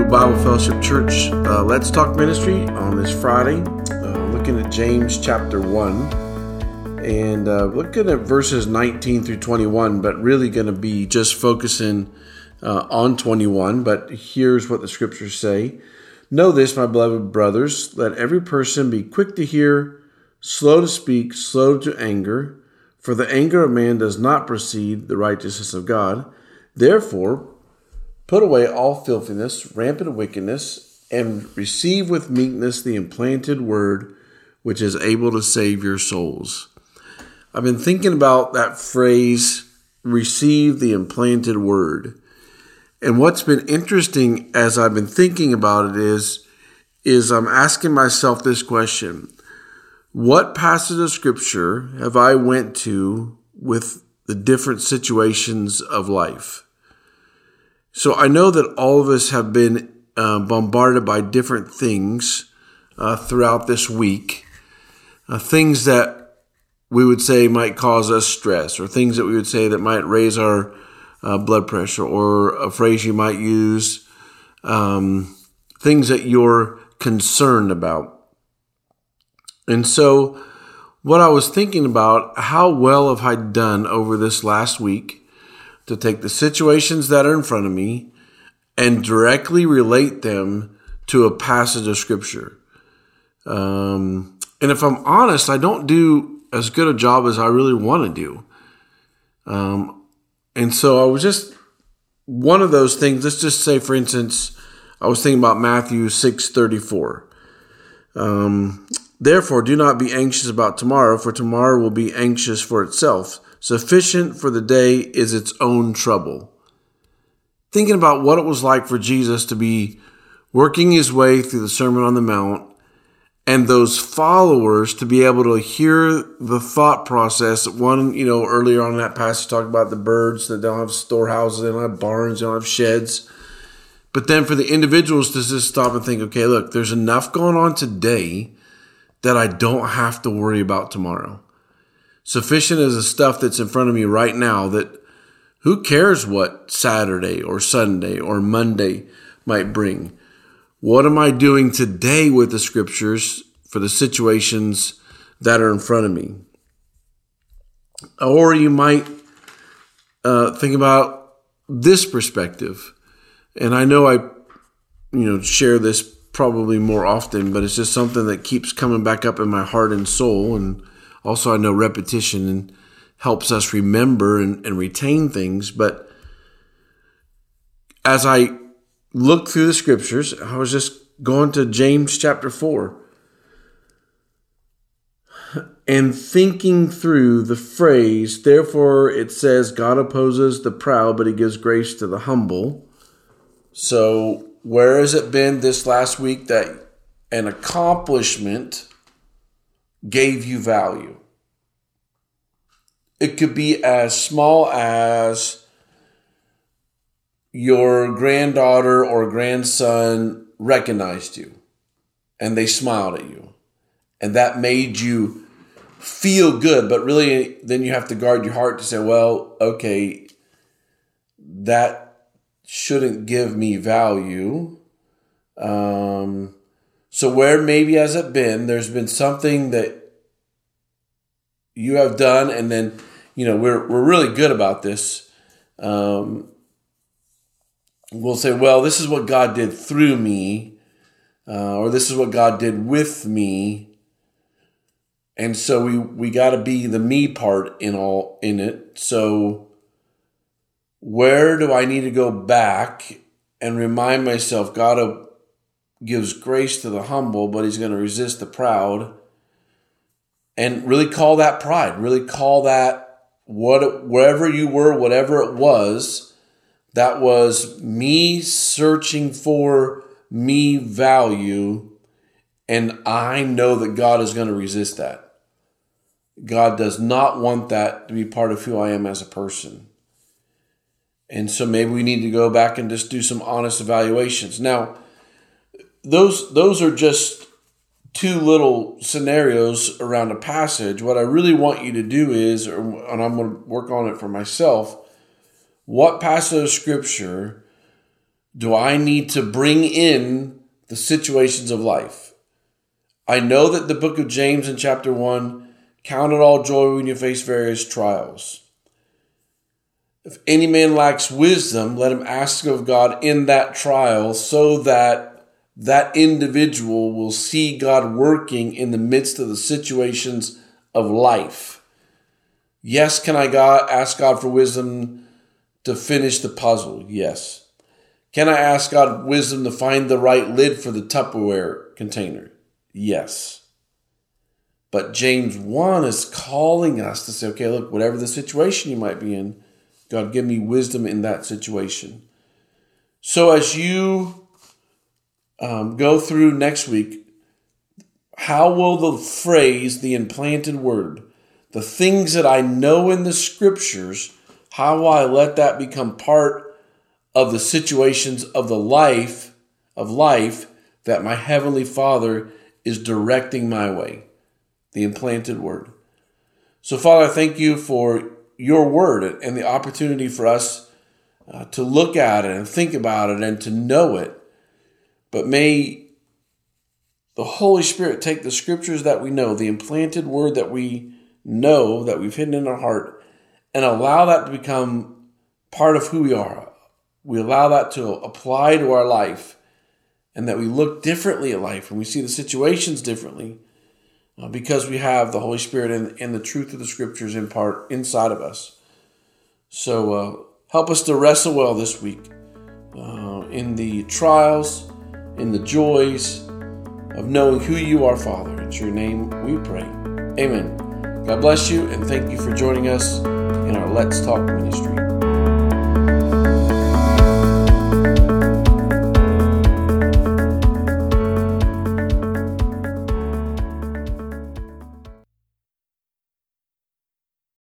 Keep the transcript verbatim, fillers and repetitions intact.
Bible Fellowship Church, uh, Let's Talk Ministry on this Friday, uh, looking at James chapter one, and uh, looking at verses nineteen through twenty-one, but really going to be just focusing uh, on twenty-one. But here's what the scriptures say. Know this, my beloved brothers, let every person be quick to hear, slow to speak, slow to anger, for the anger of man does not precede the righteousness of God. Therefore, put away all filthiness, rampant wickedness, and receive with meekness the implanted word, which is able to save your souls. I've been thinking about that phrase, receive the implanted word. And what's been interesting as I've been thinking about it is, is I'm asking myself this question. What passage of scripture have I went to with the different situations of life? So I know that all of us have been uh, bombarded by different things uh, throughout this week, uh, things that we would say might cause us stress, or things that we would say that might raise our uh, blood pressure, or a phrase you might use, um, things that you're concerned about. And so what I was thinking about, how well have I done over this last week to take the situations that are in front of me and directly relate them to a passage of scripture. Um, and if I'm honest, I don't do as good a job as I really want to do. Um, and so I was just one of those things. Let's just say, for instance, I was thinking about Matthew six thirty-four. Um, Therefore, do not be anxious about tomorrow, for tomorrow will be anxious for itself. Sufficient for the day is its own trouble. Thinking about what it was like for Jesus to be working his way through the Sermon on the Mount, and those followers to be able to hear the thought process. One, you know, earlier on in that passage talked about the birds that don't have storehouses, they don't have barns, they don't have sheds. But then for the individuals to just stop and think, okay, look, there's enough going on today that I don't have to worry about tomorrow. Sufficient is the stuff that's in front of me right now that who cares what Saturday or Sunday or Monday might bring? What am I doing today with the scriptures for the situations that are in front of me? Or you might uh, think about this perspective. And I know I, you know, share this probably more often, but it's just something that keeps coming back up in my heart and soul. And also I know repetition and helps us remember and, and retain things. But as I looked through the scriptures, I was just going to James chapter four and thinking through the phrase, therefore it says God opposes the proud, but he gives grace to the humble. So where has it been this last week that an accomplishment gave you value? It could be as small as your granddaughter or grandson recognized you and they smiled at you. And that made you feel good, but really then you have to guard your heart to say, well, okay, that shouldn't give me value. Um, so where maybe has it been, there's been something that you have done, and then, you know, we're we're really good about this. Um, we'll say, well, this is what God did through me, uh, or this is what God did with me. And so we, we got to be the me part in all in it. So where do I need to go back and remind myself God gives grace to the humble, but he's going to resist the proud? And really call that pride. Really call that what wherever you were, whatever it was, that was me searching for me value. And I know that God is going to resist that. God does not want that to be part of who I am as a person. And so maybe we need to go back and just do some honest evaluations. Now, those those are just two little scenarios around a passage. What I really want you to do is, and I'm going to work on it for myself, what passage of scripture do I need to bring in the situations of life? I know that the book of James in chapter one, count it all joy when you face various trials. If any man lacks wisdom, let him ask of God in that trial, so that that individual will see God working in the midst of the situations of life. Yes, can I God, ask God for wisdom to finish the puzzle? Yes. Can I ask God wisdom to find the right lid for the Tupperware container? Yes. But James one is calling us to say, okay, look, whatever the situation you might be in, God, give me wisdom in that situation. So as you um, go through next week, how will the phrase, the implanted word, the things that I know in the scriptures, how will I let that become part of the situations of the life, of life that my Heavenly Father is directing my way? The implanted word. So Father, I thank you for your word and the opportunity for us uh, to look at it and think about it and to know it. But may the Holy Spirit take the scriptures that we know, the implanted word that we know, that we've hidden in our heart, and allow that to become part of who we are. We allow that to apply to our life, and that we look differently at life and we see the situations differently uh, because we have the Holy Spirit and, and the truth of the scriptures in part inside of us. So uh, help us to wrestle well this week uh, in the trials, in the joys of knowing who you are, Father. It's your name we pray. Amen. God bless you, and thank you for joining us in our Let's Talk ministry.